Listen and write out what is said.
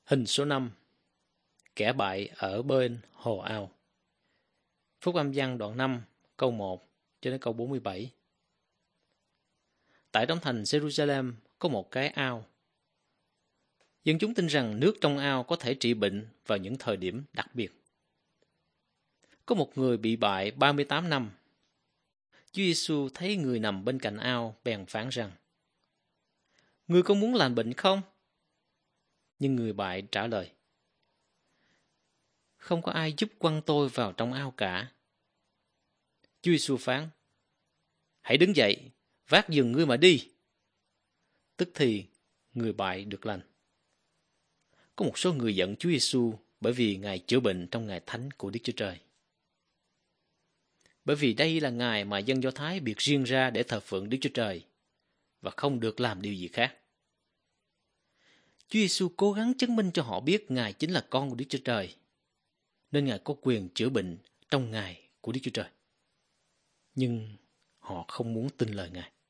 Hình số 5. Kẻ bại ở bên hồ ao. Phúc Âm văn đoạn 5, câu 1 cho đến câu 47. Tại trong thành Jerusalem có một cái ao. Dân chúng tin rằng nước trong ao có thể trị bệnh vào những thời điểm đặc biệt. Có một người bị bại 38 năm. Chúa Giêsu thấy người nằm bên cạnh ao bèn phán rằng: Ngươi có muốn lành bệnh không? Nhưng người bại trả lời: Không có ai giúp quăng tôi vào trong ao cả. Chúa Giêsu phán: Hãy đứng dậy, vác giường ngươi mà đi. Tức thì người bại được lành. Có một số người giận Chúa Giêsu bởi vì Ngài chữa bệnh trong ngày thánh của Đức Chúa Trời. Bởi vì đây là ngày mà dân Do Thái biệt riêng ra để thờ phượng Đức Chúa Trời và không được làm điều gì khác. Chúa Giêsu cố gắng chứng minh cho họ biết Ngài chính là con của Đức Chúa Trời, nên Ngài có quyền chữa bệnh trong ngày của Đức Chúa Trời. Nhưng họ không muốn tin lời Ngài.